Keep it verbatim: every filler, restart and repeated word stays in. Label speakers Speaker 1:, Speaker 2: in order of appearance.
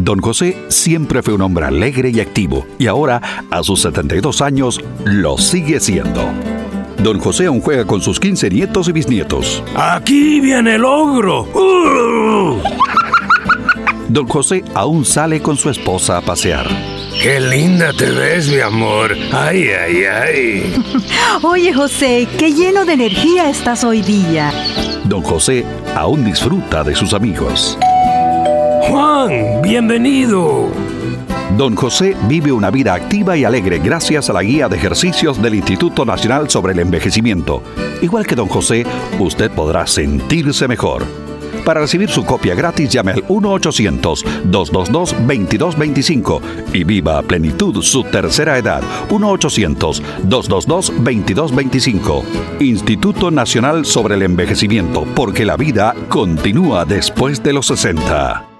Speaker 1: Don José siempre fue un hombre alegre y activo, y ahora, a sus setenta y dos años, lo sigue siendo. Don José aún juega con sus quince nietos y bisnietos.
Speaker 2: ¡Aquí viene el ogro! ¡Uh!
Speaker 1: Don José aún sale con su esposa a pasear.
Speaker 2: ¡Qué linda te ves, mi amor! ¡Ay, ay, ay!
Speaker 3: Oye, José, qué lleno de energía estás hoy día.
Speaker 1: Don José aún disfruta de sus amigos.
Speaker 2: ¡Juan, bienvenido!
Speaker 1: Don José vive una vida activa y alegre gracias a la guía de ejercicios del Instituto Nacional sobre el Envejecimiento. Igual que Don José, usted podrá sentirse mejor. Para recibir su copia gratis, llame al uno ochocientos, dos dos dos, veintidós veinticinco y viva a plenitud su tercera edad. uno ochocientos, dos dos dos, veintidós veinticinco. Instituto Nacional sobre el Envejecimiento, porque la vida continúa después de los sesenta.